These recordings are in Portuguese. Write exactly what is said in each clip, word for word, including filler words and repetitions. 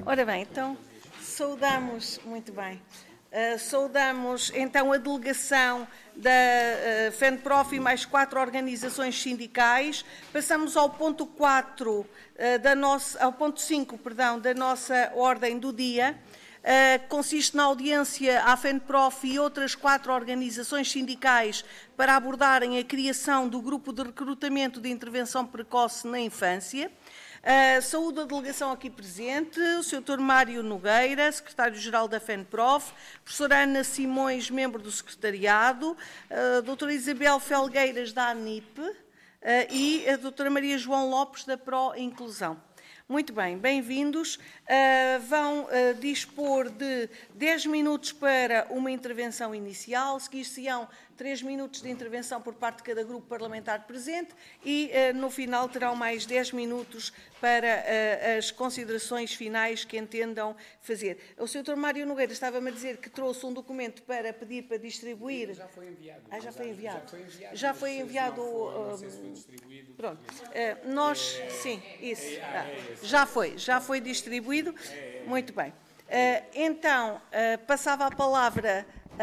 Ora bem, então, saudamos, muito bem, uh, saudamos então a delegação da uh, FENPROF e mais quatro organizações sindicais. Passamos ao ponto quatro, uh, da nossa, ao ponto cinco, perdão, da nossa ordem do dia. Uh, consiste na audiência à FENPROF e outras quatro organizações sindicais para abordarem a criação do grupo de recrutamento de intervenção precoce na infância. Uh, saúde a delegação aqui presente, o senhor doutor Mário Nogueira, secretário-geral da FENPROF, professora Ana Simões, membro do secretariado, a doutora Isabel Felgueiras, da ANIP, uh, e a doutora Maria João Lopes, da Pró-Inclusão. Muito bem, bem-vindos. Uh, vão uh, dispor de dez minutos para uma intervenção inicial, seguir-se-ão três minutos de intervenção por parte de cada grupo parlamentar presente e, uh, no final, terão mais dez minutos para uh, as considerações finais que entendam fazer. O senhor doutor Mário Nogueira estava-me a dizer que trouxe um documento para pedir para distribuir. Já foi enviado. Ah, já foi enviado. Já foi enviado. Já foi enviado. Não sei se foi distribuído. Pronto. Uh, nós, sim, isso. Ah, já foi, já foi distribuído. Muito bem. Uh, então, uh, passava a palavra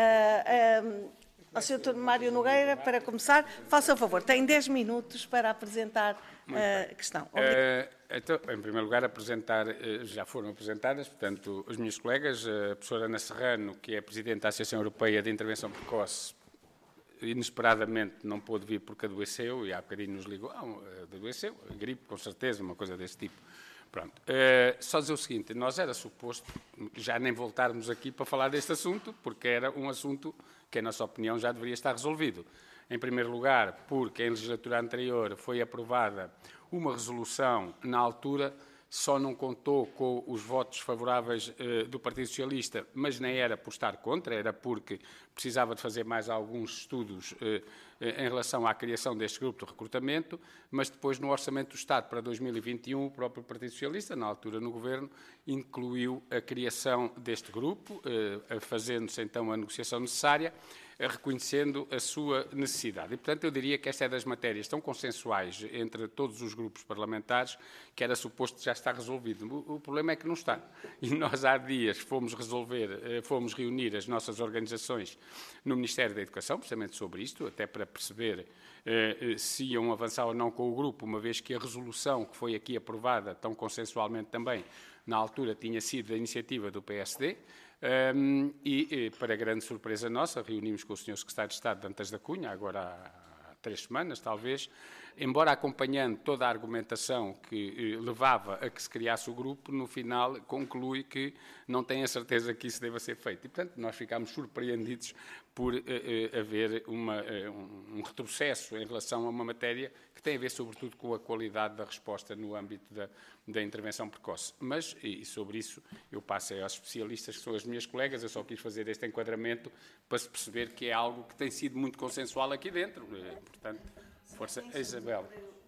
uh, uh, ao senhor doutor Mário Nogueira para começar. Faça o favor, tem dez minutos para apresentar uh, a questão. Uh, então, em primeiro lugar, apresentar, uh, já foram apresentadas, portanto, os meus colegas, a professora Ana Serrano, que é Presidente da Associação Europeia de Intervenção Precoce, inesperadamente não pôde vir porque adoeceu, e há bocadinho nos ligou, ah, adoeceu, gripe, com certeza, uma coisa desse tipo. Pronto. Uh, só dizer o seguinte, nós era suposto já nem voltarmos aqui para falar deste assunto, porque era um assunto que, na nossa opinião, já deveria estar resolvido. Em primeiro lugar, porque em legislatura anterior foi aprovada uma resolução, na altura, só não contou com os votos favoráveis uh, do Partido Socialista, mas nem era por estar contra, era porque precisava de fazer mais alguns estudos uh, em relação à criação deste grupo de recrutamento, mas depois no Orçamento do Estado para dois mil e vinte e um, o próprio Partido Socialista, na altura no Governo, incluiu a criação deste grupo, uh, fazendo-se então a negociação necessária, reconhecendo a sua necessidade. E, portanto, eu diria que esta é das matérias tão consensuais entre todos os grupos parlamentares que era suposto já estar resolvido. O, o problema é que não está. E nós há dias fomos resolver, fomos reunir as nossas organizações no Ministério da Educação, precisamente sobre isto, até para perceber eh, se iam avançar ou não com o grupo, uma vez que a resolução que foi aqui aprovada, tão consensualmente também, na altura tinha sido da iniciativa do P S D, Um, e, e, para grande surpresa nossa, reunimos com o senhor Secretário de Estado Dantas da Cunha, agora há, há três semanas, talvez, embora acompanhando toda a argumentação que eh, levava a que se criasse o grupo, no final conclui que não tem a certeza que isso deva ser feito. E, portanto, nós ficámos surpreendidos por eh, eh, haver uma, eh, um, um retrocesso em relação a uma matéria que tem a ver, sobretudo, com a qualidade da resposta no âmbito da, da intervenção precoce. Mas, e sobre isso, eu passo aos especialistas, que são as minhas colegas, eu só quis fazer este enquadramento para se perceber que é algo que tem sido muito consensual aqui dentro. Portanto, força, Isabel.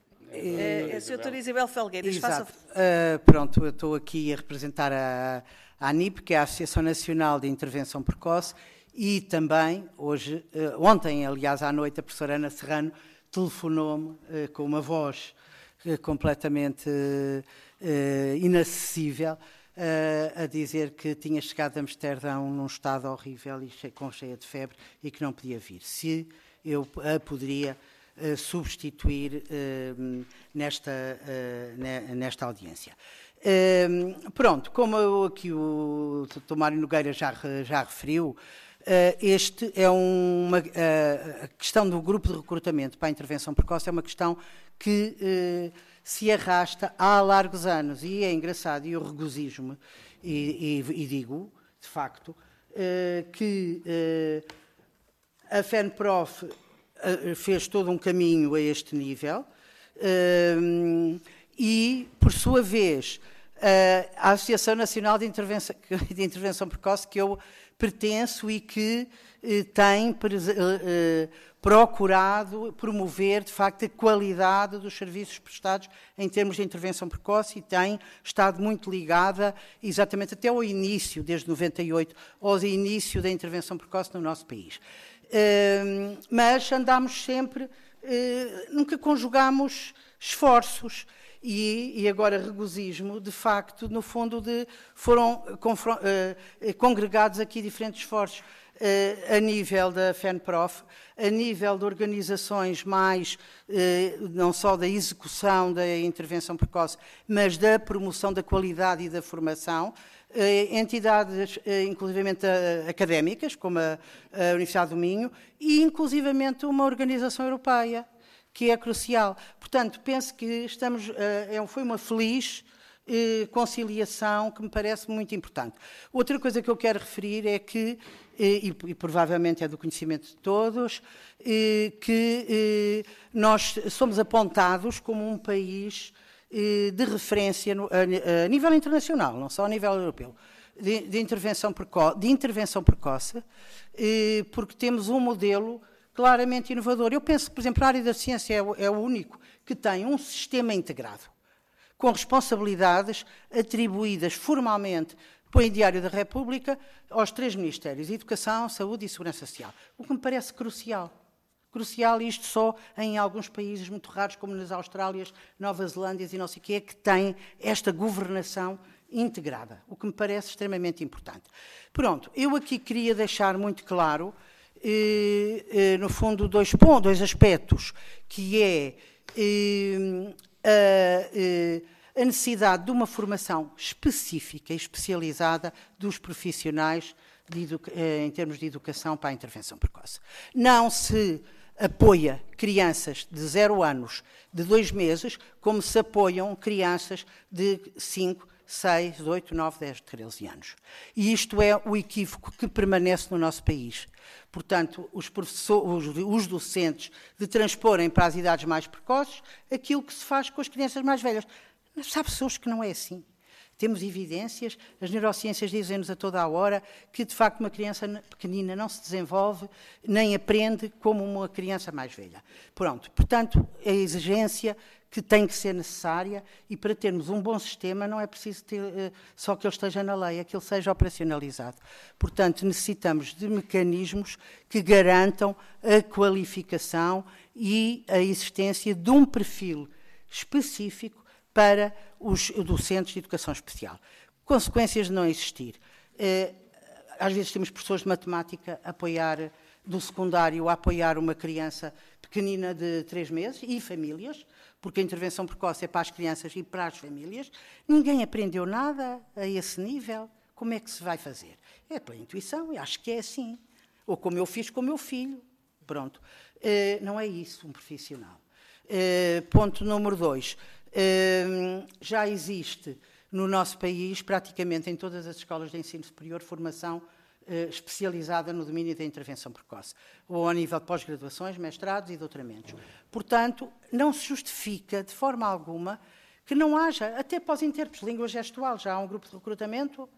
É, é a senhora Isabel Felgueiras. Exato. Uh, pronto, eu estou aqui a representar a, a ANIP, que é a Associação Nacional de Intervenção Precoce, e também, hoje, uh, ontem, aliás, à noite, a professora Ana Serrano telefonou-me uh, com uma voz uh, completamente uh, uh, inacessível, uh, a dizer que tinha chegado de Amsterdão num estado horrível e che com cheia de febre e que não podia vir. Se eu a poderia uh, substituir uh, nesta, uh, ne nesta audiência. Uh, pronto, como eu, aqui o doutor Mário Nogueira já, já referiu, Uh, este é uma uh, a questão do grupo de recrutamento para a intervenção precoce é uma questão que uh, se arrasta há largos anos e é engraçado e eu regozijo-me e, e, e digo, de facto, uh, que uh, a FENPROF uh, fez todo um caminho a este nível uh, e, por sua vez, uh, a Associação Nacional de Intervenção, de Intervenção Precoce, que eu pertenço e que eh, tem eh, procurado promover, de facto, a qualidade dos serviços prestados em termos de intervenção precoce e tem estado muito ligada, exatamente até ao início, desde noventa e oito, ao início da intervenção precoce no nosso país. Eh, mas andámos sempre, eh, nunca conjugámos esforços E, e agora regozijo-me, de facto, no fundo, de, foram uh, congregados aqui diferentes esforços uh, a nível da FENPROF, a nível de organizações mais, uh, não só da execução da intervenção precoce, mas da promoção da qualidade e da formação, uh, entidades, uh, inclusivamente uh, académicas, como a, a Universidade do Minho, e inclusivamente uma organização europeia, que é crucial. Portanto, penso que estamos, uh, foi uma feliz uh, conciliação que me parece muito importante. Outra coisa que eu quero referir é que, uh, e, e provavelmente é do conhecimento de todos, uh, que uh, nós somos apontados como um país uh, de referência no, a, a nível internacional, não só a nível europeu, de, de, intervenção, preco de intervenção precoce, uh, porque temos um modelo claramente inovador. Eu penso que, por exemplo, a área da ciência é o, é o único que tem um sistema integrado, com responsabilidades atribuídas formalmente pelo Diário da República aos três Ministérios, Educação, Saúde e Segurança Social, o que me parece crucial. Crucial, isto só em alguns países muito raros, como nas Austrálias, Nova Zelândia e não sei o que é, que têm esta governação integrada, o que me parece extremamente importante. Pronto, eu aqui queria deixar muito claro, Eh, eh, no fundo, dois pontos, dois aspectos, que é eh, a, eh, a necessidade de uma formação específica e especializada dos profissionais de eh, em termos de educação para a intervenção precoce. Não se apoia crianças de zero anos, de dois meses, como se apoiam crianças de cinco, seis, oito, nove, dez, treze anos. E isto é o equívoco que permanece no nosso país. Portanto, os, professores, os, os docentes de transporem para as idades mais precoces aquilo que se faz com as crianças mais velhas. Mas sabe, pessoas que não é assim. Temos evidências, as neurociências dizem-nos a toda a hora que, de facto, uma criança pequenina não se desenvolve nem aprende como uma criança mais velha. Pronto, portanto, a exigência que tem que ser necessária, e para termos um bom sistema não é preciso ter, uh, só que ele esteja na lei, é que ele seja operacionalizado. Portanto, necessitamos de mecanismos que garantam a qualificação e a existência de um perfil específico para os docentes de educação especial. Consequências de não existir. Uh, às vezes temos professores de matemática a apoiar, do secundário, a apoiar uma criança pequenina de três meses e famílias, porque a intervenção precoce é para as crianças e para as famílias. Ninguém aprendeu nada a esse nível. Como é que se vai fazer? É pela intuição, eu acho que é assim. Ou como eu fiz com o meu filho. Pronto. Uh, não é isso um profissional. Uh, ponto número dois. Uh, já existe no nosso país, praticamente em todas as escolas de ensino superior, formação uh, especializada no domínio da intervenção precoce, ou a nível de pós-graduações, mestrados e doutoramentos. Portanto, não se justifica de forma alguma que não haja, até para os intérpretes de língua gestual, já há um grupo de recrutamento.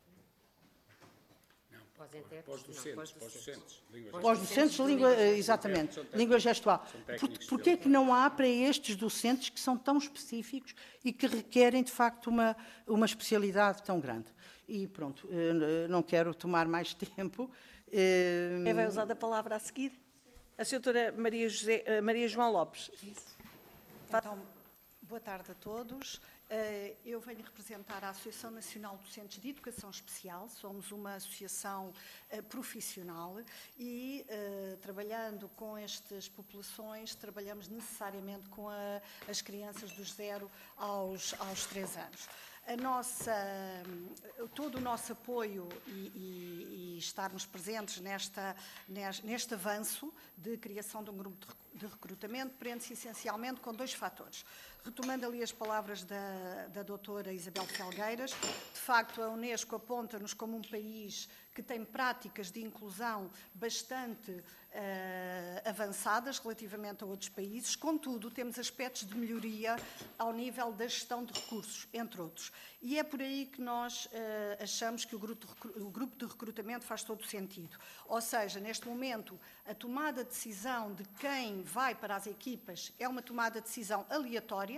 Pós-docentes, pós-docentes. Pós-docentes, língua, exatamente, língua gestual. Porquê é que não há para estes docentes que são tão específicos e que requerem, de facto, uma, uma especialidade tão grande? E pronto, não quero tomar mais tempo. Quem vai usar a palavra a seguir? A senhora Maria, José, Maria João Lopes. Então, boa tarde a todos. Eu venho representar a Associação Nacional de Docentes de Educação Especial. Somos uma associação profissional e, trabalhando com estas populações, trabalhamos necessariamente com a, as crianças dos zero aos, aos três anos. A nossa, todo o nosso apoio e, e, e estarmos presentes nesta, neste avanço de criação de um grupo de recrutamento prende-se essencialmente com dois fatores. Retomando ali as palavras da, da doutora Isabel Felgueiras, de facto a Unesco aponta-nos como um país que tem práticas de inclusão bastante uh, avançadas relativamente a outros países, contudo temos aspectos de melhoria ao nível da gestão de recursos, entre outros. E é por aí que nós uh, achamos que o grupo, de, o grupo de recrutamento faz todo o sentido. Ou seja, neste momento, a tomada de decisão de quem vai para as equipas é uma tomada de decisão aleatória,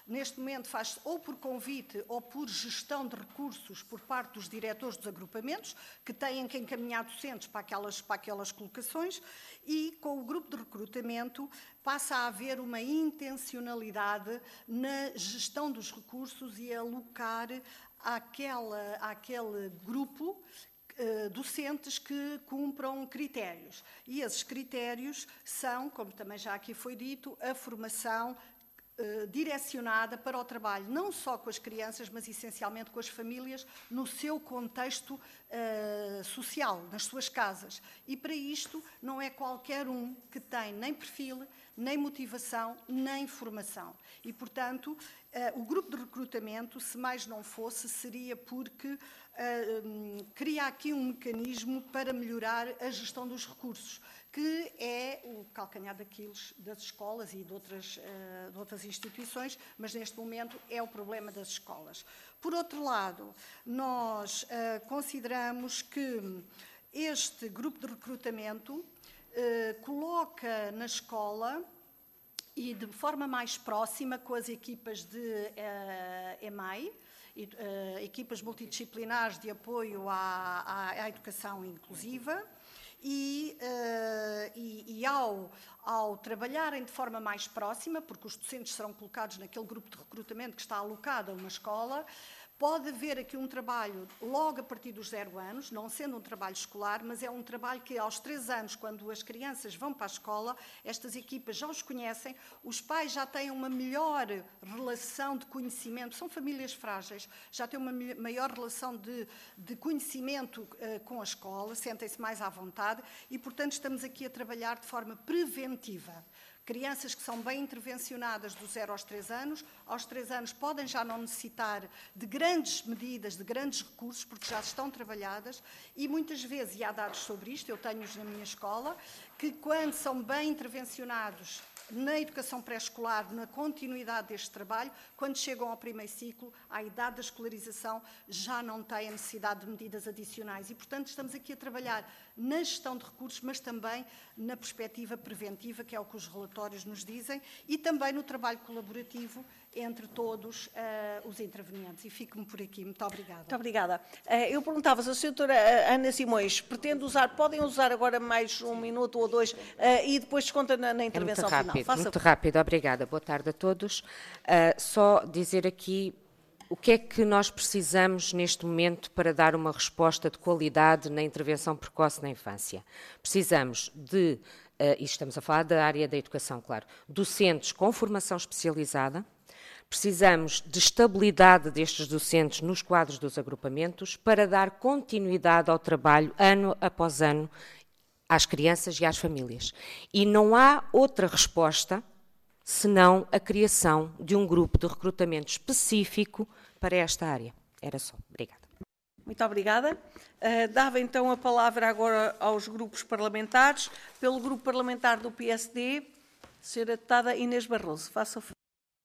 neste momento faz-se ou por convite ou por gestão de recursos por parte dos diretores dos agrupamentos, que têm que encaminhar docentes para aquelas, para aquelas colocações, e com o grupo de recrutamento passa a haver uma intencionalidade na gestão dos recursos e alocar àquela, àquele grupo docentes que cumpram critérios. E esses critérios são, como também já aqui foi dito, a formação eh, direcionada para o trabalho, não só com as crianças, mas essencialmente com as famílias, no seu contexto eh, social, nas suas casas. E para isto não é qualquer um que tem nem perfil, nem motivação, nem formação. E, portanto, eh, o grupo de recrutamento, se mais não fosse, seria porque eh, um, cria aqui um mecanismo para melhorar a gestão dos recursos, que é o calcanhar daqueles das escolas e de outras, uh, de outras instituições, mas neste momento é o problema das escolas. Por outro lado, nós uh, consideramos que este grupo de recrutamento uh, coloca na escola e de forma mais próxima com as equipas de uh, E M A I, e, uh, equipas multidisciplinares de apoio à, à, à educação inclusiva, E, uh, e, e ao, ao trabalharem de forma mais próxima, porque os docentes serão colocados naquele grupo de recrutamento que está alocado a uma escola, pode haver aqui um trabalho logo a partir dos zero anos, não sendo um trabalho escolar, mas é um trabalho que aos três anos, quando as crianças vão para a escola, estas equipas já os conhecem, os pais já têm uma melhor relação de conhecimento, são famílias frágeis, já têm uma maior relação de, de conhecimento uh, com a escola, sentem-se mais à vontade e, portanto, estamos aqui a trabalhar de forma preventiva. Crianças que são bem intervencionadas dos zero aos três anos, aos três anos podem já não necessitar de grandes medidas, de grandes recursos, porque já estão trabalhadas e muitas vezes, e há dados sobre isto, eu tenho-os na minha escola, que quando são bem intervencionados na educação pré-escolar, na continuidade deste trabalho, quando chegam ao primeiro ciclo, à idade da escolarização, já não têm a necessidade de medidas adicionais. E, portanto, estamos aqui a trabalhar na gestão de recursos, mas também na perspectiva preventiva, que é o que os relatórios nos dizem, e também no trabalho colaborativo entre todos uh, os intervenientes. E fico-me por aqui. Muito obrigada. Muito obrigada. Uh, eu perguntava se a senhora Ana Simões pretende usar, podem usar agora mais um minuto ou dois, uh, e depois desconta na, na intervenção é muito rápido, final. Faça... Muito rápido, obrigada. Boa tarde a todos. Uh, só dizer aqui o que é que nós precisamos neste momento para dar uma resposta de qualidade na intervenção precoce na infância. Precisamos de, uh, e estamos a falar da área da educação, claro, docentes com formação especializada. Precisamos de estabilidade destes docentes nos quadros dos agrupamentos para dar continuidade ao trabalho ano após ano às crianças e às famílias. E não há outra resposta senão a criação de um grupo de recrutamento específico para esta área. Era só. Obrigada. Muito obrigada. Uh, dava então a palavra agora aos grupos parlamentares. Pelo grupo parlamentar do P S D, senhora deputada Inês Barroso. Faça o favor.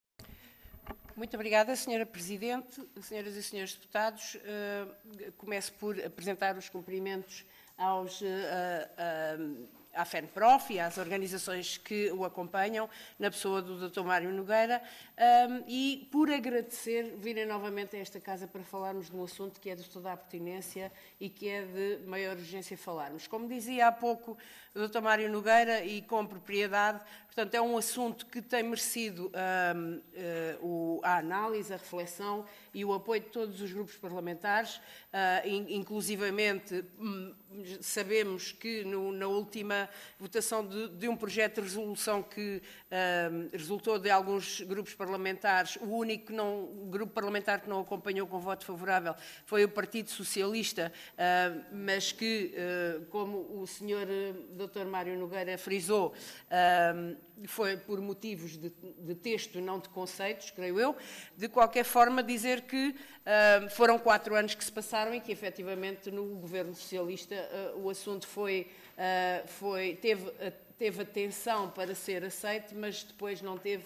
Muito obrigada, senhora Presidente, senhoras e senhores deputados. Uh, começo por apresentar os cumprimentos aos, uh, uh, à FENPROF e às organizações que o acompanham, na pessoa do doutor Mário Nogueira, um, e por agradecer virem novamente a esta casa para falarmos de um assunto que é de toda a pertinência e que é de maior urgência falarmos. Como dizia há pouco o doutor Mário Nogueira, e com propriedade, portanto, é um assunto que tem merecido um, uh, o, a análise, a reflexão e o apoio de todos os grupos parlamentares, uh, in, inclusivamente um, sabemos que no, na última votação de, de um projeto de resolução que um, resultou de alguns grupos parlamentares, o único não, grupo parlamentar que não acompanhou com voto favorável foi o Partido Socialista, uh, mas que, uh, como o senhor doutor Mário Nogueira frisou, uh, foi por motivos de, de texto, não de conceitos, creio eu. De qualquer forma, dizer que uh, foram quatro anos que se passaram e que, efetivamente, no governo socialista uh, o assunto foi, uh, foi, teve, uh, teve atenção para ser aceito, mas depois não teve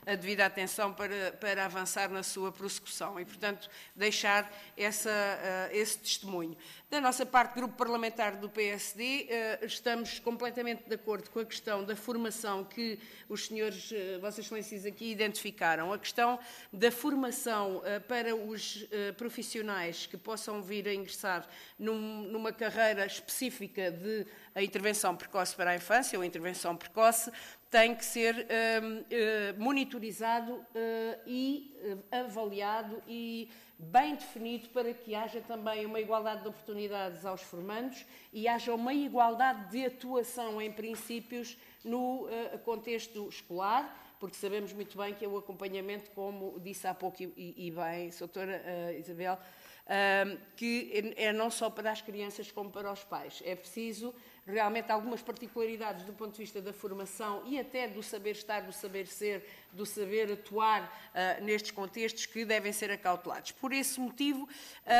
a devida atenção para, para avançar na sua prossecução e, portanto, deixar essa, uh, esse testemunho. Da nossa parte, Grupo Parlamentar do P S D, uh, estamos completamente de acordo com a questão da formação que os senhores, uh, Vossas Excelências, aqui identificaram, a questão da formação uh, para os uh, profissionais que possam vir a ingressar num, numa carreira específica de a intervenção precoce para a infância ou intervenção precoce, tem que ser uh, uh, monitorizado uh, e uh, avaliado e bem definido para que haja também uma igualdade de oportunidades aos formandos e haja uma igualdade de atuação em princípios no uh, contexto escolar, porque sabemos muito bem que é o acompanhamento, como disse há pouco e, e bem, doutora uh, Isabel, uh, que é não só para as crianças como para os pais. É preciso realmente algumas particularidades do ponto de vista da formação e até do saber estar, do saber ser, do saber atuar uh, nestes contextos que devem ser acautelados. Por esse motivo,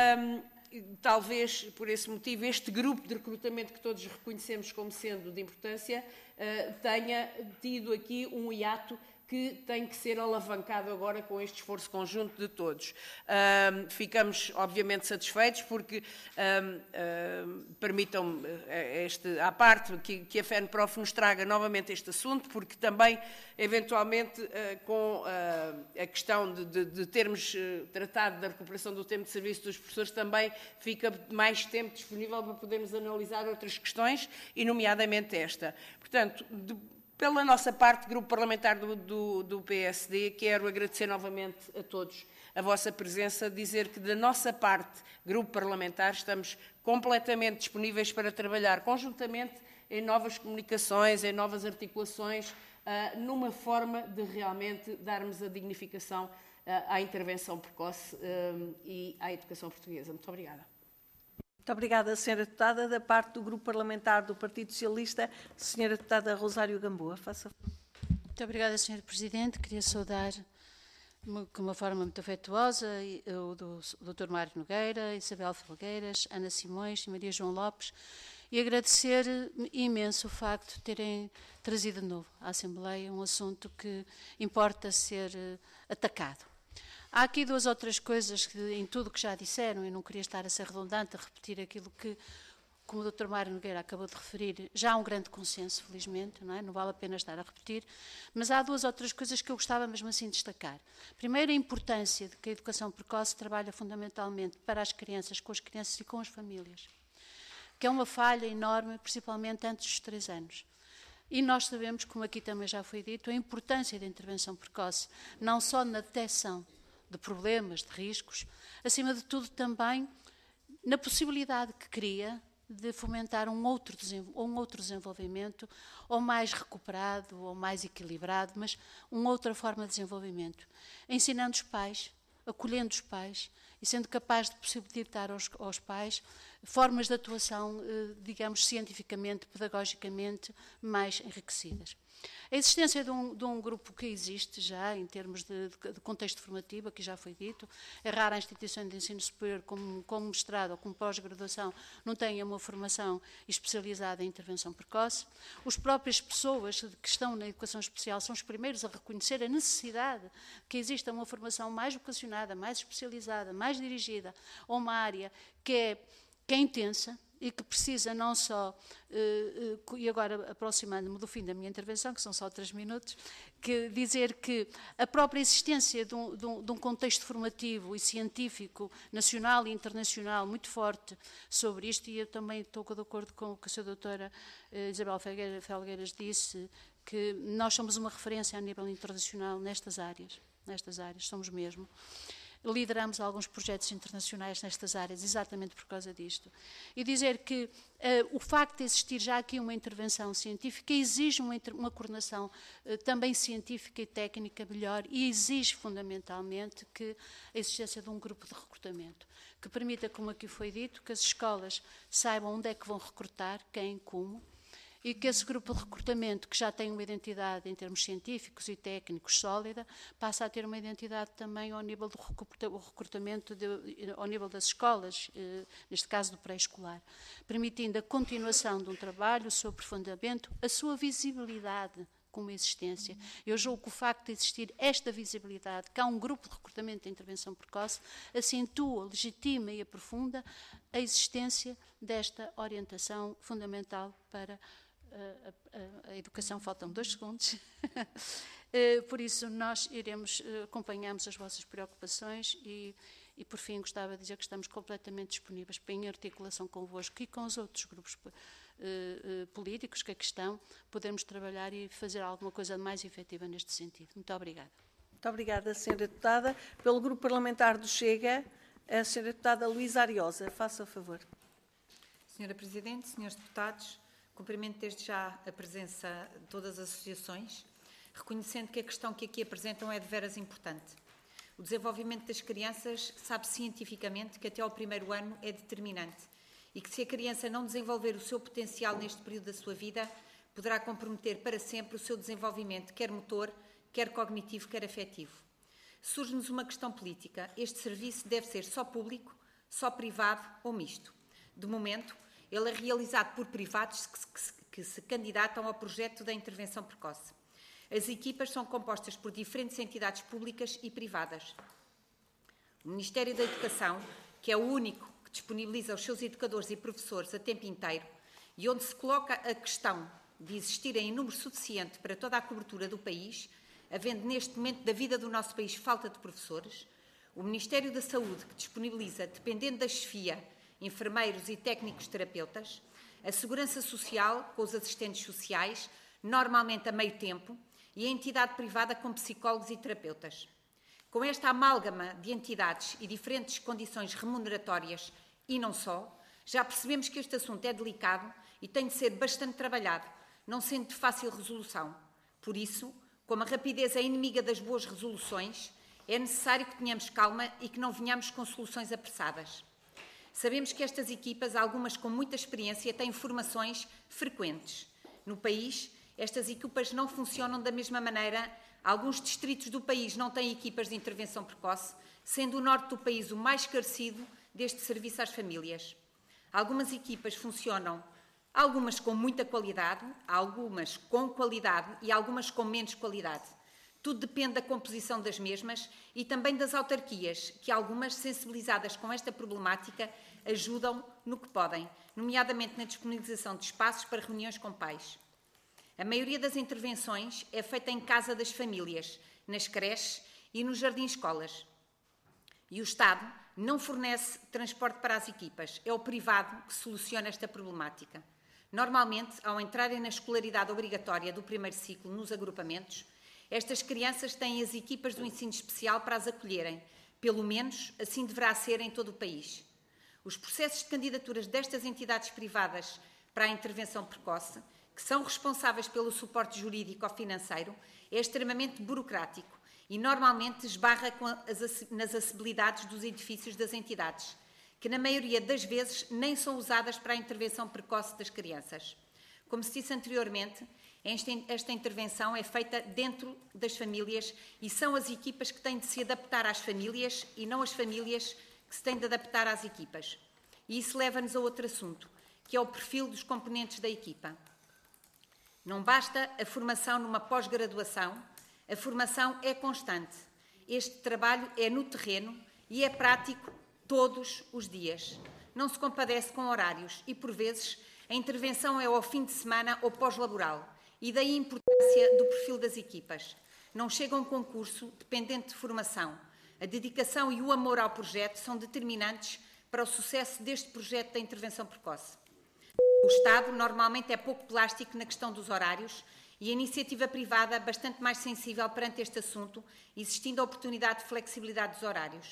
um, talvez por esse motivo, este grupo de recrutamento que todos reconhecemos como sendo de importância uh, tenha tido aqui um hiato que tem que ser alavancado agora com este esforço conjunto de todos. Um, ficamos, obviamente, satisfeitos porque, um, um, permitam-me, este, à parte, que, que a FENPROF nos traga novamente este assunto, porque também, eventualmente, uh, com uh, a questão de, de, de termos uh, tratado da recuperação do tempo de serviço dos professores, também fica mais tempo disponível para podermos analisar outras questões, e nomeadamente esta. Portanto, de, pela nossa parte, Grupo Parlamentar do, do, do P S D, quero agradecer novamente a todos a vossa presença, dizer que da nossa parte, Grupo Parlamentar, estamos completamente disponíveis para trabalhar conjuntamente em novas comunicações, em novas articulações, uh, numa forma de realmente darmos a dignificação uh, à intervenção precoce uh, e à educação portuguesa. Muito obrigada. Muito obrigada, senhora Deputada. Da parte do Grupo Parlamentar do Partido Socialista, senhora Deputada Rosário Gamboa. Faça. Muito obrigada, senhora Presidente. Queria saudar, de uma forma muito afetuosa, o doutor Mário Nogueira, Isabel Felgueiras, Ana Simões e Maria João Lopes, e agradecer imenso o facto de terem trazido de novo à Assembleia um assunto que importa ser atacado. Há aqui duas outras coisas que, em tudo o que já disseram, e não queria estar a ser redundante, a repetir aquilo que, como o doutor Mário Nogueira acabou de referir, já há um grande consenso, felizmente, não é? Não vale a pena estar a repetir, mas há duas outras coisas que eu gostava mesmo assim de destacar. Primeiro, a importância de que a educação precoce trabalha fundamentalmente para as crianças, com as crianças e com as famílias, que é uma falha enorme, principalmente antes dos três anos. E nós sabemos, como aqui também já foi dito, a importância da intervenção precoce, não só na detecção de problemas, de riscos, acima de tudo também na possibilidade que cria de fomentar um outro, um outro desenvolvimento, ou mais recuperado, ou mais equilibrado, mas uma outra forma de desenvolvimento. Ensinando os pais, acolhendo os pais e sendo capaz de possibilitar aos, aos pais formas de atuação, digamos, cientificamente, pedagogicamente mais enriquecidas. A existência de um, de um grupo que existe já, em termos de, de, de contexto formativo, aqui já foi dito, é rara a instituição de ensino superior, como, como mestrado ou como pós-graduação, não tenha uma formação especializada em intervenção precoce. As próprias pessoas que estão na educação especial são os primeiros a reconhecer a necessidade que exista uma formação mais vocacionada, mais especializada, mais dirigida a uma área que é, que é intensa, e que precisa não só, uh, uh, e agora aproximando-me do fim da minha intervenção, que são só três minutos, que dizer que a própria existência de um, de, um, de um contexto formativo e científico, nacional e internacional, muito forte sobre isto, e eu também estou de acordo com o que a senhora doutora uh, Isabel Felgueiras disse, que nós somos uma referência a nível internacional nestas áreas, nestas áreas, somos mesmo. Lideramos alguns projetos internacionais nestas áreas exatamente por causa disto. E dizer que uh, o facto de existir já aqui uma intervenção científica exige uma, uma coordenação uh, também científica e técnica melhor e exige fundamentalmente que a existência de um grupo de recrutamento que permita, como aqui foi dito, que as escolas saibam onde é que vão recrutar, quem, como, e que esse grupo de recrutamento, que já tem uma identidade em termos científicos e técnicos sólida, passa a ter uma identidade também ao nível do recrutamento, de, ao nível das escolas, eh, neste caso do pré-escolar, permitindo a continuação de um trabalho, o seu aprofundamento, a sua visibilidade com uma existência. Eu julgo que o facto de existir esta visibilidade, que há um grupo de recrutamento de intervenção precoce, acentua, legitima e aprofunda a existência desta orientação fundamental para a, a, a educação. Faltam dois segundos. Por isso, nós iremos, acompanhamos as vossas preocupações e, e, por fim, gostava de dizer que estamos completamente disponíveis para, em articulação convosco e com os outros grupos Uh, uh, políticos que aqui estão, podermos trabalhar e fazer alguma coisa mais efetiva neste sentido. Muito obrigada. Muito obrigada, senhora Deputada. Pelo Grupo Parlamentar do Chega, a senhora Deputada Luísa Ariosa. Faça o favor. Senhora Presidente, senhores Deputados, cumprimento desde já a presença de todas as associações, reconhecendo que a questão que aqui apresentam é de veras importante. O desenvolvimento das crianças sabe cientificamente que até ao primeiro ano é determinante e que, se a criança não desenvolver o seu potencial neste período da sua vida, poderá comprometer para sempre o seu desenvolvimento, quer motor, quer cognitivo, quer afetivo. Surge-nos uma questão política. Este serviço deve ser só público, só privado ou misto. De momento, ele é realizado por privados que se, que se, que se candidatam ao projeto da intervenção precoce. As equipas são compostas por diferentes entidades públicas e privadas. O Ministério da Educação, que é o único que disponibiliza os seus educadores e professores a tempo inteiro e onde se coloca a questão de existirem em número suficiente para toda a cobertura do país, havendo neste momento da vida do nosso país falta de professores, o Ministério da Saúde, que disponibiliza, dependendo da chefia, enfermeiros e técnicos terapeutas, a Segurança Social, com os assistentes sociais, normalmente a meio tempo, e a entidade privada com psicólogos e terapeutas. Com esta amálgama de entidades e diferentes condições remuneratórias e não só, já percebemos que este assunto é delicado e tem de ser bastante trabalhado, não sendo de fácil resolução. Por isso, como a rapidez é inimiga das boas resoluções, é necessário que tenhamos calma e que não venhamos com soluções apressadas. Sabemos que estas equipas, algumas com muita experiência, têm formações frequentes. No país, estas equipas não funcionam da mesma maneira. Alguns distritos do país não têm equipas de intervenção precoce, sendo o norte do país o mais carecido deste serviço às famílias. Algumas equipas funcionam, algumas com muita qualidade, algumas com qualidade e algumas com menos qualidade. Tudo depende da composição das mesmas e também das autarquias, que algumas, sensibilizadas com esta problemática, ajudam no que podem, nomeadamente na disponibilização de espaços para reuniões com pais. A maioria das intervenções é feita em casa das famílias, nas creches e nos jardins-escolas. E o Estado não fornece transporte para as equipas, é o privado que soluciona esta problemática. Normalmente, ao entrarem na escolaridade obrigatória do primeiro ciclo nos agrupamentos, estas crianças têm as equipas do ensino especial para as acolherem, pelo menos assim deverá ser em todo o país. Os processos de candidaturas destas entidades privadas para a intervenção precoce, que são responsáveis pelo suporte jurídico ou financeiro, é extremamente burocrático e normalmente esbarra com as, nas acessibilidades dos edifícios das entidades, que na maioria das vezes nem são usadas para a intervenção precoce das crianças. Como se disse anteriormente, esta, esta intervenção é feita dentro das famílias e são as equipas que têm de se adaptar às famílias e não as famílias que se têm de adaptar às equipas. E isso leva-nos a outro assunto, que é o perfil dos componentes da equipa. Não basta a formação numa pós-graduação, a formação é constante. Este trabalho é no terreno e é prático todos os dias. Não se compadece com horários e, por vezes, a intervenção é ao fim de semana ou pós-laboral. E daí a importância do perfil das equipas. Não chega a um concurso dependente de formação. A dedicação e o amor ao projeto são determinantes para o sucesso deste projeto da intervenção precoce. O Estado normalmente é pouco plástico na questão dos horários e a iniciativa privada bastante mais sensível perante este assunto, existindo a oportunidade de flexibilidade dos horários.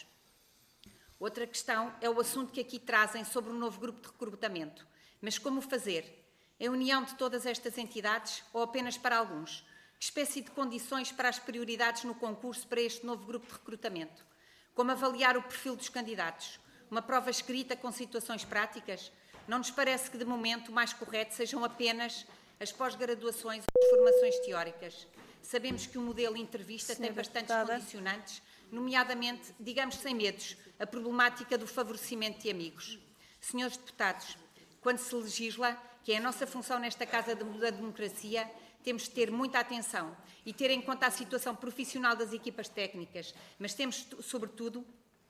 Outra questão é o assunto que aqui trazem sobre o novo grupo de recrutamento. Mas como fazer? É a união de todas estas entidades ou apenas para alguns? Que espécie de condições para as prioridades no concurso para este novo grupo de recrutamento? Como avaliar o perfil dos candidatos? Uma prova escrita com situações práticas? Não nos parece que, de momento, o mais correto sejam apenas as pós-graduações ou as formações teóricas. Sabemos que o modelo entrevista tem bastantes condicionantes, nomeadamente, digamos sem medos, a problemática do favorecimento de amigos. Senhores deputados, quando se legisla, que é a nossa função nesta Casa da Democracia, temos de ter muita atenção e ter em conta a situação profissional das equipas técnicas, mas temos, sobretudo,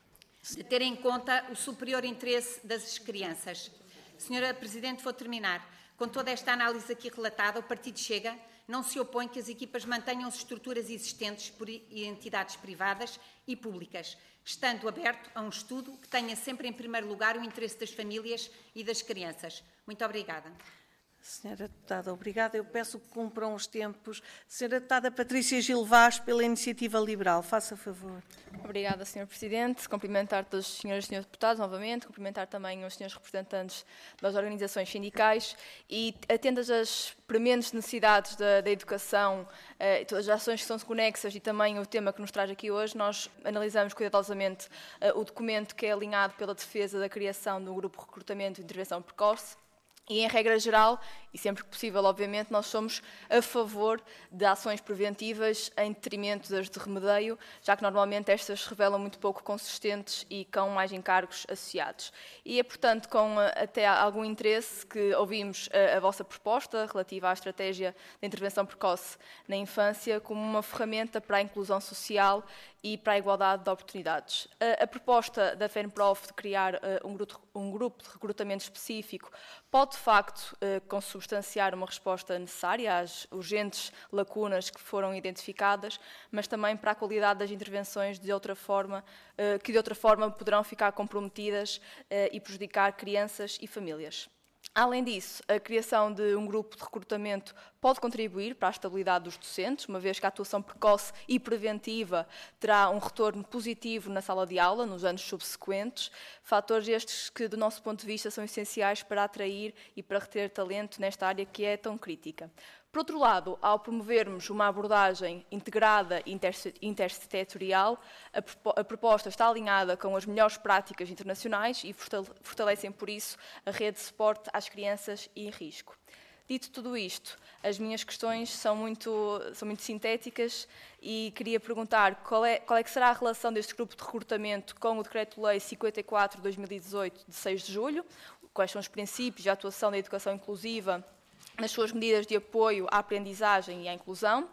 de ter em conta o superior interesse das crianças. Senhora Presidente, vou terminar. Com toda esta análise aqui relatada, o Partido Chega não se opõe que as equipas mantenham as estruturas existentes por entidades privadas e públicas, estando aberto a um estudo que tenha sempre em primeiro lugar o interesse das famílias e das crianças. Muito obrigada. Senhora Deputada, obrigada. Eu peço que cumpram os tempos. Senhora Deputada Patrícia Gil Vaz, pela Iniciativa Liberal. Faça favor. Obrigada, senhor Presidente. Cumprimentar todos os senhores e senhores deputados, novamente. Cumprimentar também os senhores representantes das organizações sindicais e, atendas às prementes necessidades da, da educação eh, e todas as ações que são conexas e também o tema que nos traz aqui hoje, nós analisamos cuidadosamente eh, o documento que é alinhado pela defesa da criação do Grupo de Recrutamento e Intervenção Precoce. E, em regra geral, e sempre que possível, obviamente, nós somos a favor de ações preventivas em detrimento das de remedeio, já que normalmente estas se revelam muito pouco consistentes e com mais encargos associados. E é, portanto, com até algum interesse que ouvimos a, a vossa proposta relativa à estratégia de intervenção precoce na infância como uma ferramenta para a inclusão social e para a igualdade de oportunidades. A, a proposta da FENPROF de criar uh, um, grupo, um grupo de recrutamento específico pode, de facto, uh, consubstanciar uma resposta necessária às urgentes lacunas que foram identificadas, mas também para a qualidade das intervenções de outra forma, uh, que de outra forma poderão ficar comprometidas uh, e prejudicar crianças e famílias. Além disso, a criação de um grupo de recrutamento pode contribuir para a estabilidade dos docentes, uma vez que a atuação precoce e preventiva terá um retorno positivo na sala de aula nos anos subsequentes, fatores estes que, do nosso ponto de vista, são essenciais para atrair e para reter talento nesta área que é tão crítica. Por outro lado, ao promovermos uma abordagem integrada e intersetorial, a proposta está alinhada com as melhores práticas internacionais e fortalecem, por isso, a rede de suporte às crianças em risco. Dito tudo isto, as minhas questões são muito, são muito sintéticas e queria perguntar qual é, qual é que será a relação deste grupo de recrutamento com o Decreto-Lei cinquenta e quatro de dois mil e dezoito, de seis de julho, quais são os princípios de atuação da educação inclusiva nas suas medidas de apoio à aprendizagem e à inclusão.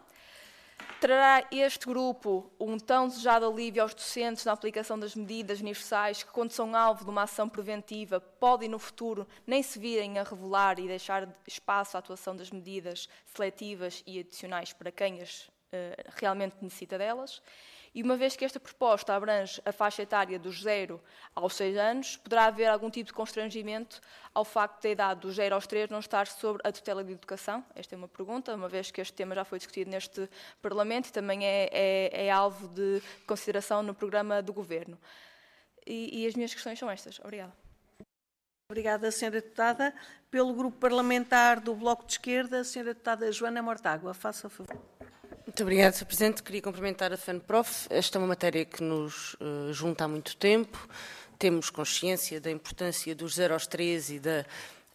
Trará este grupo um tão desejado alívio aos docentes na aplicação das medidas universais que, quando são alvo de uma ação preventiva, podem no futuro nem se virem a revelar e deixar espaço à atuação das medidas seletivas e adicionais para quem as uh, realmente necessita delas? E uma vez que esta proposta abrange a faixa etária dos zero aos seis anos, poderá haver algum tipo de constrangimento ao facto da idade dos zero aos três não estar sob a tutela de educação? Esta é uma pergunta, uma vez que este tema já foi discutido neste Parlamento e também é, é, é alvo de consideração no programa do Governo. E, e as minhas questões são estas. Obrigada. Obrigada, senhora Deputada. Pelo Grupo Parlamentar do Bloco de Esquerda, a senhora Deputada Joana Mortágua. Faça favor. Muito obrigada, senhor Presidente. Queria cumprimentar a FENPROF. Esta é uma matéria que nos uh, junta há muito tempo. Temos consciência da importância dos zero aos três e da,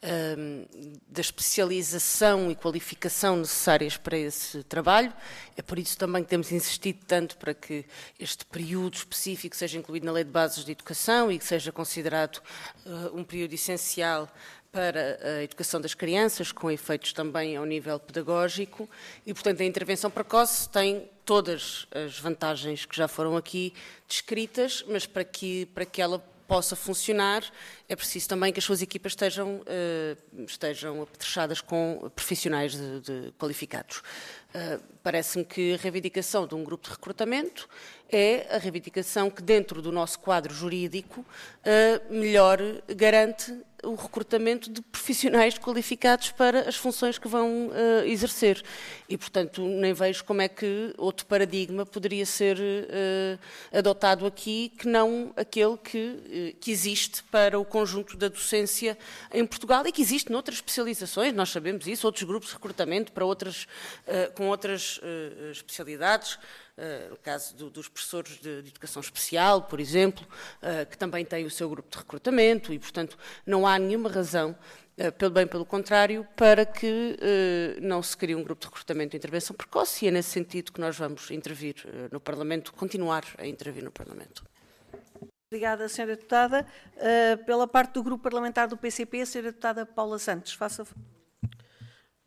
uh, da especialização e qualificação necessárias para esse trabalho. É por isso também que temos insistido tanto para que este período específico seja incluído na Lei de Bases de Educação e que seja considerado uh, um período essencial para a educação das crianças, com efeitos também ao nível pedagógico, e, portanto, a intervenção precoce tem todas as vantagens que já foram aqui descritas, mas para que, para que ela possa funcionar, é preciso também que as suas equipas estejam, uh, estejam apetrechadas com profissionais de, de qualificados. Uh, Parece-me que a reivindicação de um grupo de recrutamento é a reivindicação que, dentro do nosso quadro jurídico, uh, melhor garante o recrutamento de profissionais qualificados para as funções que vão uh, exercer. E, portanto, nem vejo como é que outro paradigma poderia ser uh, adotado aqui, que não aquele que, uh, que existe para o conjunto da docência em Portugal e que existe noutras especializações, nós sabemos isso, outros grupos de recrutamento para outras, uh, com outras uh, especialidades. Uh, no caso do, dos professores de, de educação especial, por exemplo, uh, que também têm o seu grupo de recrutamento e, portanto, não há nenhuma razão, uh, pelo bem pelo contrário, para que uh, não se crie um grupo de recrutamento de intervenção precoce, e é nesse sentido que nós vamos intervir uh, no Parlamento, continuar a intervir no Parlamento. Obrigada, senhora Deputada. Uh, pela parte do Grupo Parlamentar do P C P, a senhora Deputada Paula Santos, faça favor.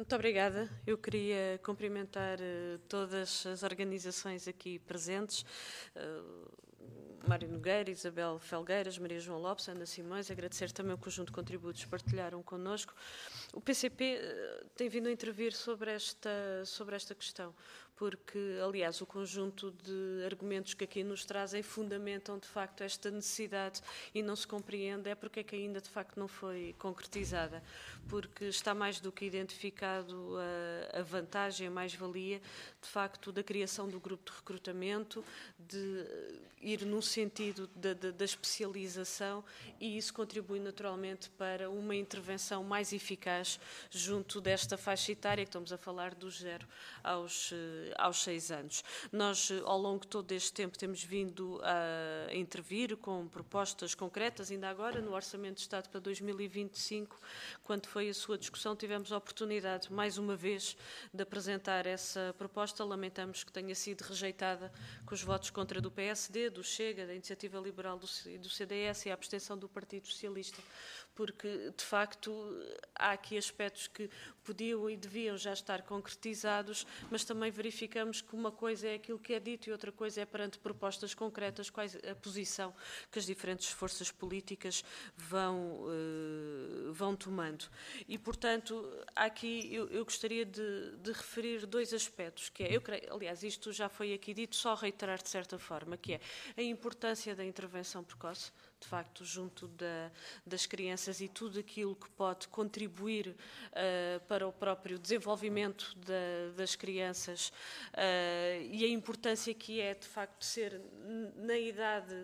Muito obrigada. Eu queria cumprimentar uh, todas as organizações aqui presentes, uh, Mário Nogueira, Isabel Felgueiras, Maria João Lopes, Ana Simões, agradecer também o conjunto de contributos que partilharam connosco. O P C P uh, tem vindo a intervir sobre esta, sobre esta questão, porque, aliás, o conjunto de argumentos que aqui nos trazem fundamentam, de facto, esta necessidade e não se compreende é porque é que ainda, de facto, não foi concretizada, porque está mais do que identificado a, a vantagem, a mais-valia, de facto, da criação do grupo de recrutamento, de ir no sentido da, da, da especialização, e isso contribui naturalmente para uma intervenção mais eficaz junto desta faixa etária, que estamos a falar dos zero aos aos seis anos. Nós, ao longo de todo este tempo, temos vindo a intervir com propostas concretas. Ainda agora, no Orçamento de Estado para dois mil e vinte e cinco, quando foi a sua discussão, tivemos a oportunidade, mais uma vez, de apresentar essa proposta. Lamentamos que tenha sido rejeitada com os votos contra do P S D, do Chega, da Iniciativa Liberal e do C D S e a abstenção do Partido Socialista, porque, de facto, há aqui aspectos que podiam e deviam já estar concretizados, mas também verificamos que uma coisa é aquilo que é dito e outra coisa é perante propostas concretas, quais a posição que as diferentes forças políticas vão, uh, vão tomando. E, portanto, aqui eu, eu gostaria de, de referir dois aspectos, que é, eu creio, aliás, isto já foi aqui dito, só reiterar de certa forma, que é a importância da intervenção precoce, de facto, junto da, das crianças e tudo aquilo que pode contribuir uh, para o próprio desenvolvimento da, das crianças uh, e a importância que é, de facto, ser na idade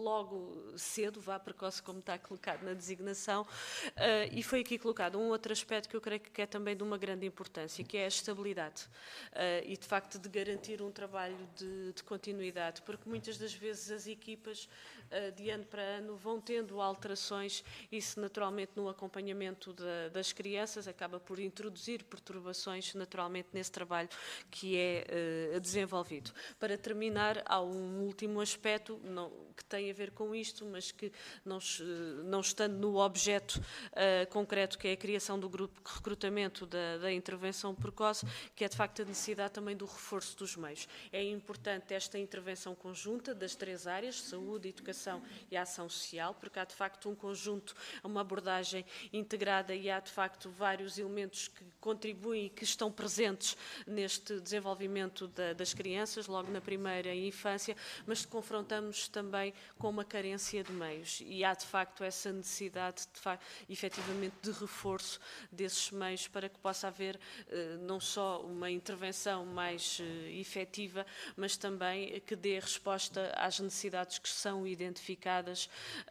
logo cedo, vá precoce, como está colocado na designação, uh, e foi aqui colocado um outro aspecto que eu creio que é também de uma grande importância, que é a estabilidade uh, e, de facto, de garantir um trabalho de, de continuidade, porque muitas das vezes as equipas, uh, de ano para ano, vão tendo alterações, isso naturalmente no acompanhamento de, das crianças acaba por introduzir perturbações naturalmente nesse trabalho que é uh, desenvolvido. Para terminar, há um último aspecto não, que tem a ver com isto, mas que não, não estando no objeto uh, concreto, que é a criação do grupo de recrutamento da, da intervenção precoce, que é de facto a necessidade também do reforço dos meios. É importante esta intervenção conjunta das três áreas, saúde, educação e ação social, porque há de facto um conjunto, uma abordagem integrada e há de facto vários elementos que contribuem e que estão presentes neste desenvolvimento da, das crianças, logo na primeira infância, mas confrontamos também com uma carência de meios e há de facto essa necessidade de facto, efetivamente de reforço desses meios para que possa haver eh, não só uma intervenção mais eh, efetiva, mas também que dê resposta às necessidades que são identificadas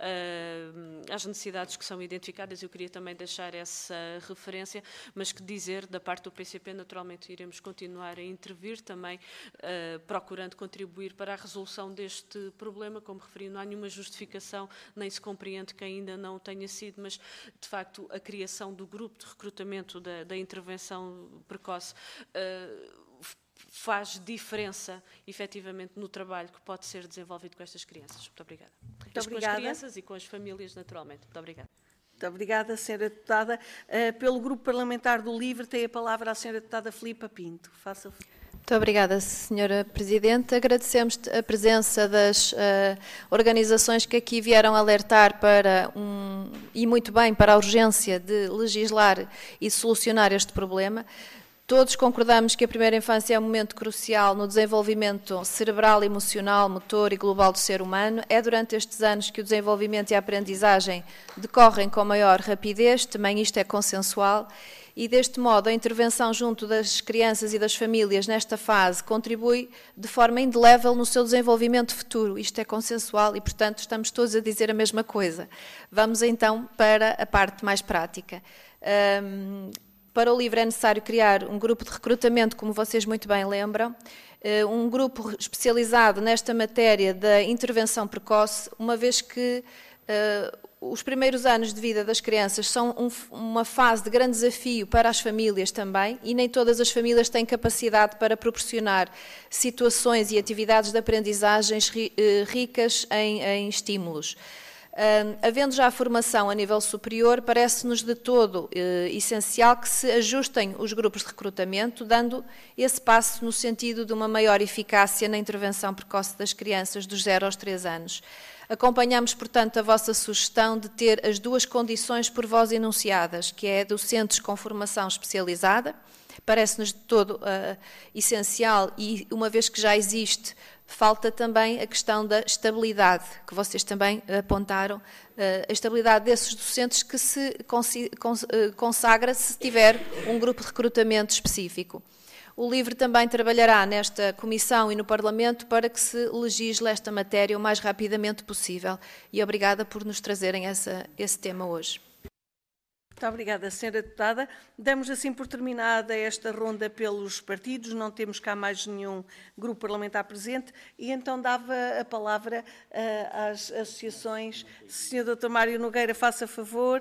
uh, às necessidades que são identificadas. Eu queria também deixar essa referência, mas que dizer, da parte do P C P, naturalmente iremos continuar a intervir também, uh, procurando contribuir para a resolução deste problema. Como referi, não há nenhuma justificação, nem se compreende que ainda não tenha sido, mas, de facto, a criação do grupo de recrutamento da, da intervenção precoce uh, faz diferença, efetivamente, no trabalho que pode ser desenvolvido com estas crianças. Muito obrigada. Muito obrigada. Com as crianças e com as famílias, naturalmente. Muito obrigada. Muito obrigada, senhora Deputada. Uh, pelo Grupo Parlamentar do LIVRE, tem a palavra a senhora Deputada Filipa Pinto. Faça. Muito obrigada, senhora Presidente. Agradecemos a presença das uh, organizações que aqui vieram alertar para, um, e muito bem, para a urgência de legislar e solucionar este problema. Todos concordamos que a primeira infância é um momento crucial no desenvolvimento cerebral, emocional, motor e global do ser humano. É durante estes anos que o desenvolvimento e a aprendizagem decorrem com maior rapidez, também isto é consensual, e deste modo a intervenção junto das crianças e das famílias nesta fase contribui de forma indelével no seu desenvolvimento futuro. Isto é consensual e, portanto, estamos todos a dizer a mesma coisa. Vamos então para a parte mais prática. Um, Para o LIVRE é necessário criar um grupo de recrutamento, como vocês muito bem lembram, um grupo especializado nesta matéria da intervenção precoce, uma vez que uh, os primeiros anos de vida das crianças são um, uma fase de grande desafio para as famílias também, e nem todas as famílias têm capacidade para proporcionar situações e atividades de aprendizagens ri, uh, ricas em, em estímulos. Uh, havendo já formação a nível superior, parece-nos de todo uh, essencial que se ajustem os grupos de recrutamento, dando esse passo no sentido de uma maior eficácia na intervenção precoce das crianças dos zero aos três anos. Acompanhamos, portanto, a vossa sugestão de ter as duas condições por vós enunciadas, que é docentes com formação especializada, parece-nos de todo uh, essencial e, uma vez que já existe, falta também a questão da estabilidade, que vocês também apontaram, a estabilidade desses docentes que se consagra se tiver um grupo de recrutamento específico. O LIVRE também trabalhará nesta Comissão e no Parlamento para que se legisle esta matéria o mais rapidamente possível. E obrigada por nos trazerem essa, esse tema hoje. Muito obrigada, senhora Deputada. Damos assim por terminada esta ronda pelos partidos, não temos cá mais nenhum grupo parlamentar presente e então dava a palavra uh, às associações. senhor doutor Mário Nogueira, faça favor.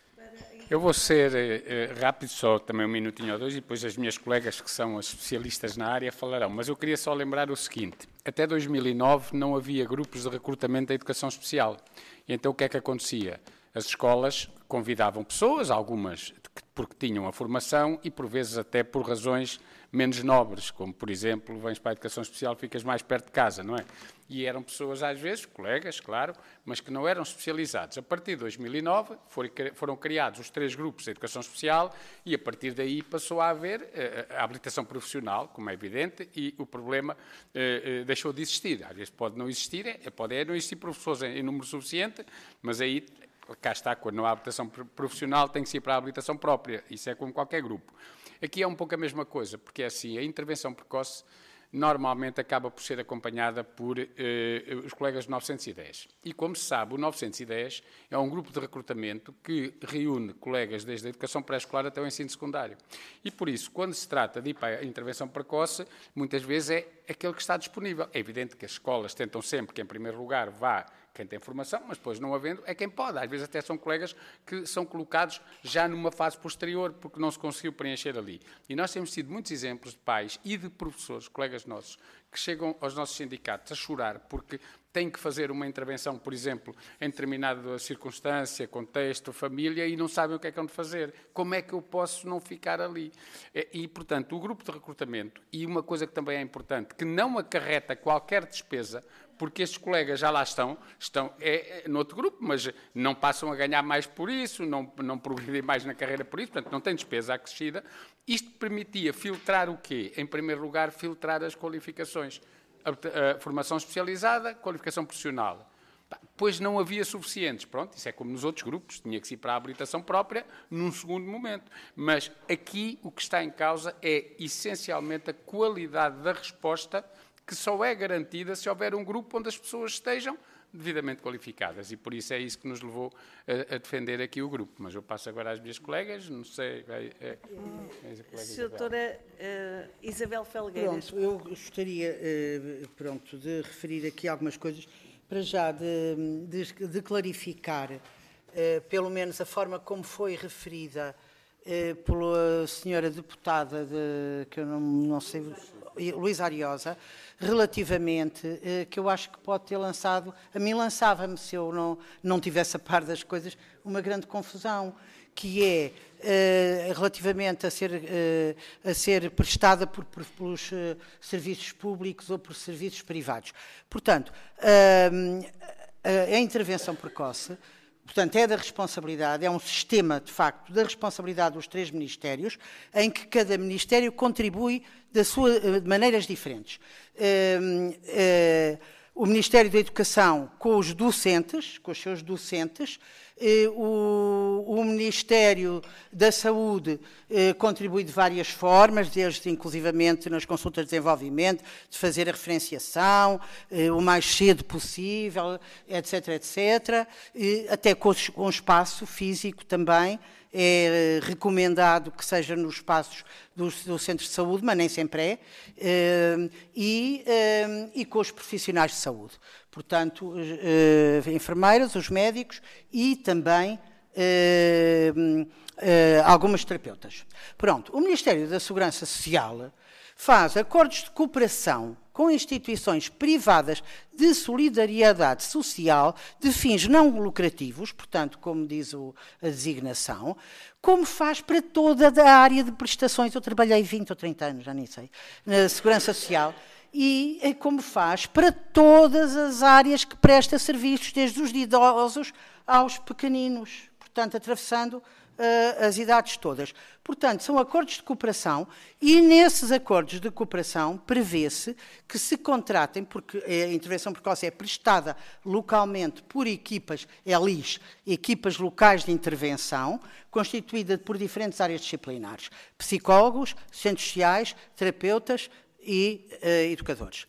Eu vou ser uh, rápido, só também um minutinho ou dois, e depois as minhas colegas, que são as especialistas na área, falarão. Mas eu queria só lembrar o seguinte: até dois mil e nove não havia grupos de recrutamento da educação especial. E então o que é que acontecia? As escolas convidavam pessoas, algumas porque tinham a formação e por vezes até por razões menos nobres, como por exemplo, vens para a educação especial, ficas mais perto de casa, não é? E eram pessoas às vezes, colegas, claro, mas que não eram especializados. A partir de dois mil e nove foram criados os três grupos de educação especial e a partir daí passou a haver a habilitação profissional, como é evidente, e o problema eh, deixou de existir. Às vezes pode não existir, pode é não existir professores em número suficiente, mas aí cá está, quando não há habilitação profissional tem que ser para a habilitação própria, isso é como qualquer grupo. Aqui é um pouco a mesma coisa, porque é assim, a intervenção precoce normalmente acaba por ser acompanhada por eh, os colegas de novecentos e dez. E como se sabe, o novecentos e dez é um grupo de recrutamento que reúne colegas desde a educação pré-escolar até o ensino secundário. E por isso, quando se trata de ir para a intervenção precoce, muitas vezes é aquele que está disponível. É evidente que as escolas tentam sempre que, em primeiro lugar, vá quem tem formação, mas depois não havendo, é quem pode. Às vezes até são colegas que são colocados já numa fase posterior, porque não se conseguiu preencher ali. E nós temos tido muitos exemplos de pais e de professores, colegas nossos, que chegam aos nossos sindicatos a chorar porque têm que fazer uma intervenção, por exemplo, em determinada circunstância, contexto, família, e não sabem o que é que hão de fazer. Como é que eu posso não ficar ali? E, portanto, o grupo de recrutamento, e uma coisa que também é importante, que não acarreta qualquer despesa, porque estes colegas já lá estão, estão é, é, no outro grupo, mas não passam a ganhar mais por isso, não, não progredem mais na carreira por isso, portanto, não tem despesa acrescida. Isto permitia filtrar o quê? Em primeiro lugar, filtrar as qualificações. A, a formação especializada, qualificação profissional. Pois não havia suficientes. Pronto, isso é como nos outros grupos, tinha que ir para a habilitação própria num segundo momento. Mas aqui o que está em causa é, essencialmente, a qualidade da resposta, que só é garantida se houver um grupo onde as pessoas estejam devidamente qualificadas. E por isso é isso que nos levou a, a defender aqui o grupo. Mas eu passo agora às minhas colegas, não sei... É, é, é a doutora uh, Isabel Felgueiras. Pronto, eu gostaria uh, pronto, de referir aqui algumas coisas, para já de, de, de clarificar, uh, pelo menos a forma como foi referida uh, pela senhora deputada, de, que eu não, não sei... Luísa Ariosa, relativamente, eh, que eu acho que pode ter lançado, a mim lançava-me, se eu não, não tivesse a par das coisas, uma grande confusão, que é eh, relativamente a ser, eh, a ser prestada por, por, pelos eh, serviços públicos ou por serviços privados. Portanto, eh, a, a intervenção precoce, portanto, é da responsabilidade, é um sistema, de facto, da responsabilidade dos três ministérios, em que cada ministério contribui da sua, de maneiras diferentes. Uh, uh, o Ministério da Educação com os docentes, com os seus docentes, uh, o, o Ministério da Saúde uh, contribui de várias formas, desde inclusivamente nas consultas de desenvolvimento, de fazer a referenciação, uh, o mais cedo possível, etc, etcétera, uh, até com, com o espaço físico também. É recomendado que seja nos espaços dos, do centro de saúde, mas nem sempre é, e, e com os profissionais de saúde. Portanto, enfermeiras, os médicos e também algumas terapeutas. Pronto, o Ministério da Segurança Social faz acordos de cooperação com instituições privadas de solidariedade social de fins não lucrativos, portanto, como diz o, a designação, como faz para toda a área de prestações. Eu trabalhei vinte ou trinta anos, já nem sei, na Segurança Social, e como faz para todas as áreas que presta serviços, desde os idosos aos pequeninos, portanto, atravessando uh, as idades todas. Portanto, são acordos de cooperação e nesses acordos de cooperação prevê-se que se contratem, porque a intervenção precoce é prestada localmente por equipas, é L I S, equipas locais de intervenção, constituída por diferentes áreas disciplinares, psicólogos, centros sociais, terapeutas e uh, educadores.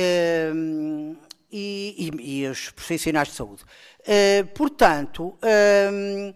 Uh, e, e, e os profissionais de saúde. Uh, portanto, uh,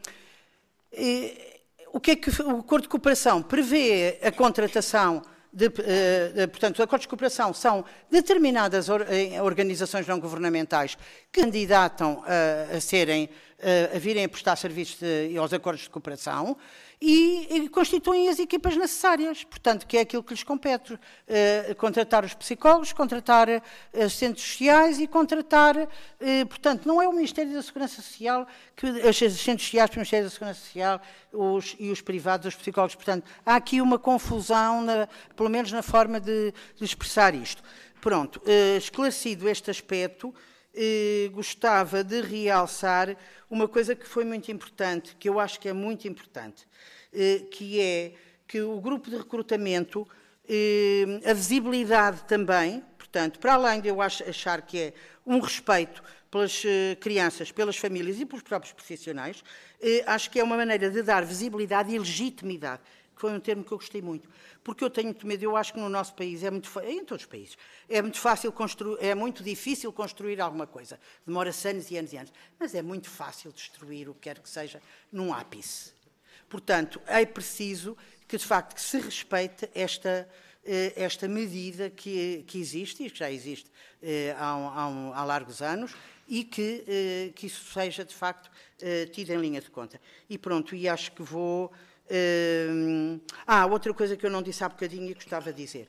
uh, o que é que o acordo de cooperação prevê? A contratação de, uh, de, portanto, os acordos de cooperação são determinadas or, organizações não governamentais que candidatam a, a serem, a, a virem a prestar serviços de, aos acordos de cooperação e, e constituem as equipas necessárias, portanto, que é aquilo que lhes compete, uh, contratar os psicólogos, contratar uh, centros sociais e contratar, uh, portanto, não é o Ministério da Segurança Social, que, os centros sociais para o Ministério da Segurança Social os, e os privados, os psicólogos, portanto, há aqui uma confusão, na, pelo menos na forma de, de expressar isto. Pronto, uh, esclarecido este aspecto, uh, gostava de realçar uma coisa que foi muito importante, que eu acho que é muito importante, que é que o grupo de recrutamento, a visibilidade também, portanto, para além de eu achar que é um respeito pelas crianças, pelas famílias e pelos próprios profissionais, acho que é uma maneira de dar visibilidade e legitimidade, que foi um termo que eu gostei muito, porque eu tenho muito medo, eu acho que no nosso país, é muito, em todos os países, é muito fácil construir, é muito difícil construir alguma coisa, demora-se anos e anos e anos, mas é muito fácil destruir o que quer que seja num ápice. Portanto, é preciso que, de facto, que se respeite esta, esta medida que, que existe, e que já existe há, um, há, há largos anos, e que, que isso seja, de facto, tido em linha de conta. E pronto, e acho que vou... Ah, outra coisa que eu não disse há bocadinho e gostava de dizer.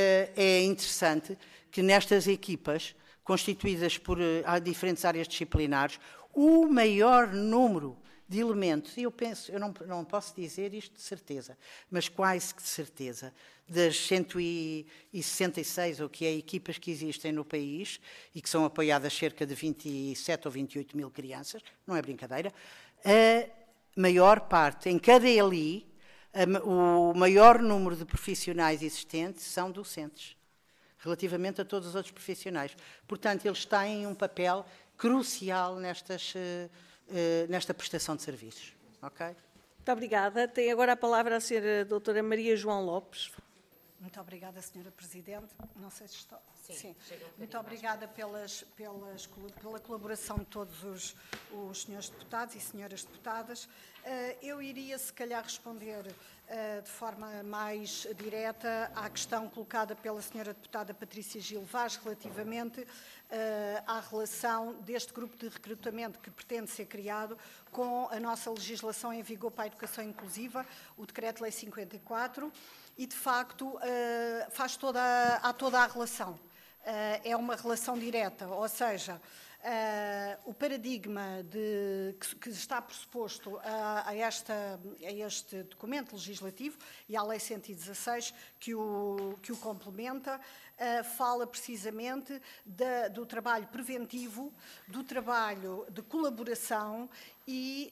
É interessante que nestas equipas, constituídas por diferentes áreas disciplinares, o maior número de elementos, e eu penso, eu não, não posso dizer isto de certeza, mas quase que de certeza, das cento e sessenta e seis, ou que é, equipas que existem no país, e que são apoiadas cerca de vinte e sete ou vinte e oito mil crianças, não é brincadeira, a maior parte, em cada L I, a, o maior número de profissionais existentes são docentes, relativamente a todos os outros profissionais. Portanto, eles têm um papel crucial nestas... nesta prestação de serviços. Okay? Muito obrigada. Tem agora a palavra a senhora doutora Maria João Lopes. Muito obrigada, senhora Presidente. Não sei se estou... Sim. Sim. Muito obrigada pelas, pelas, pela colaboração de todos os, os senhores deputados e senhoras deputadas. Eu iria, se calhar, responder de forma mais direta à questão colocada pela senhora deputada Patrícia Gil Vaz relativamente à relação deste grupo de recrutamento que pretende ser criado com a nossa legislação em vigor para a educação inclusiva, o Decreto-Lei cinquenta e quatro, e, de facto, faz toda a, há toda a relação. É uma relação direta, ou seja, o paradigma de, que, que está pressuposto a, a, esta, a este documento legislativo e à Lei cento e dezasseis que o, que o complementa, fala precisamente da, do trabalho preventivo, do trabalho de colaboração e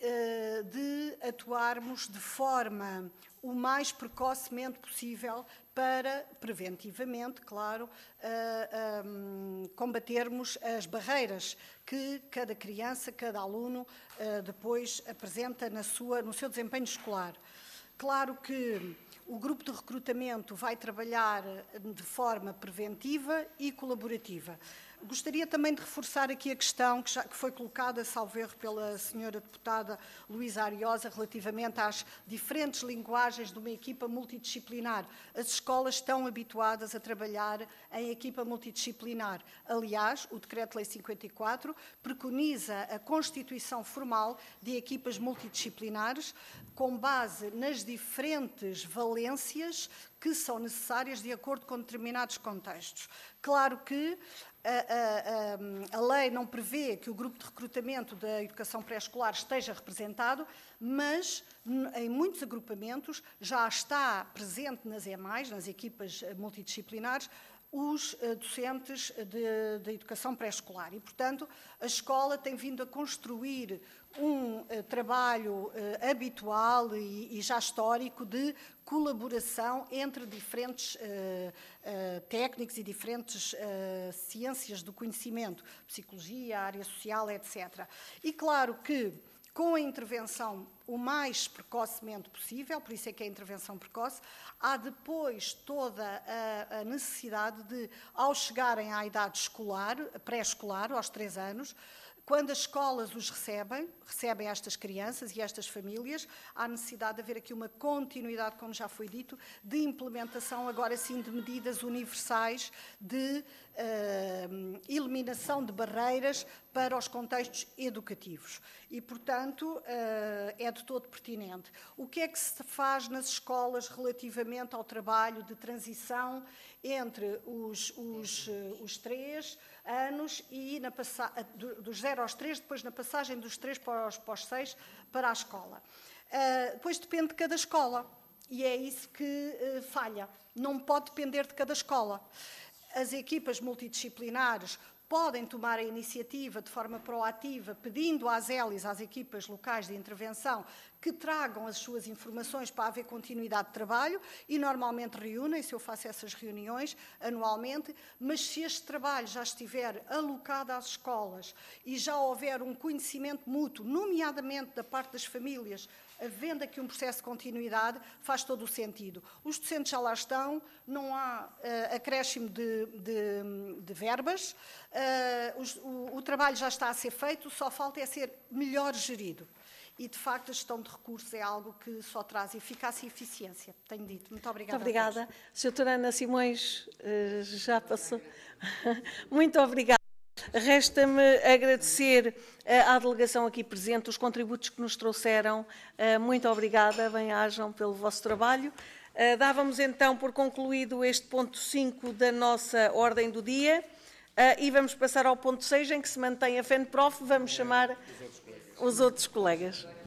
de atuarmos de forma o mais precocemente possível para, preventivamente, claro, uh, um, combatermos as barreiras que cada criança, cada aluno uh, depois apresenta na sua, no seu desempenho escolar. Claro que o grupo de recrutamento vai trabalhar de forma preventiva e colaborativa. Gostaria também de reforçar aqui a questão que, já, que foi colocada, salvo erro, pela senhora deputada Luísa Ariosa, relativamente às diferentes linguagens de uma equipa multidisciplinar. As escolas estão habituadas a trabalhar em equipa multidisciplinar. Aliás, o Decreto-Lei cinquenta e quatro preconiza a constituição formal de equipas multidisciplinares com base nas diferentes valências que são necessárias de acordo com determinados contextos. Claro que a, a, a, a lei não prevê que o grupo de recrutamento da educação pré-escolar esteja representado, mas em muitos agrupamentos já está presente nas E mais, nas equipas multidisciplinares, os docentes de, de educação pré-escolar. E, portanto, a escola tem vindo a construir um uh, trabalho uh, habitual e, e já histórico de colaboração entre diferentes uh, uh, técnicos e diferentes uh, ciências do conhecimento, psicologia, área social, etcétera. E claro que, com a intervenção o mais precocemente possível, por isso é que é a intervenção precoce, há depois toda a, a necessidade de, ao chegarem à idade escolar, pré-escolar, aos três anos, quando as escolas os recebem, recebem estas crianças e estas famílias, há necessidade de haver aqui uma continuidade, como já foi dito, de implementação, agora sim, de medidas universais de uh, eliminação de barreiras para os contextos educativos. E, portanto, uh, é de todo pertinente. O que é que se faz nas escolas relativamente ao trabalho de transição entre os, os, os três anos e na passa, dos zero aos três, depois na passagem dos três para os, para os seis para a escola? Uh, depois depende de cada escola e é isso que uh, falha. Não pode depender de cada escola. As equipas multidisciplinares podem tomar a iniciativa de forma proativa, pedindo às E L Is, às equipas locais de intervenção, que tragam as suas informações para haver continuidade de trabalho e normalmente reúnem-se, eu faço essas reuniões anualmente, mas se este trabalho já estiver alocado às escolas e já houver um conhecimento mútuo, nomeadamente da parte das famílias, havendo aqui um processo de continuidade, faz todo o sentido. Os docentes já lá estão, não há uh, acréscimo de, de, de verbas, uh, os, o, o trabalho já está a ser feito, só falta é ser melhor gerido. E, de facto, a gestão de recursos é algo que só traz eficácia e eficiência, tenho dito. Muito obrigada. Muito obrigada. senhora Ana Simões uh, já passou. Muito obrigada. Resta-me agradecer à delegação aqui presente os contributos que nos trouxeram. Muito obrigada, bem-ajam pelo vosso trabalho. Dávamos então por concluído este ponto cinco da nossa ordem do dia e vamos passar ao ponto seis, em que se mantém a FENPROF. Vamos chamar os outros colegas.